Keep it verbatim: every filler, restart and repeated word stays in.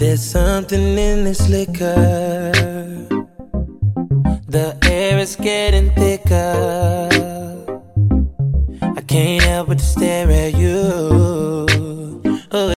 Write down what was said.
There's something in this liquor. The air is getting thicker. I can't help but to stare at you.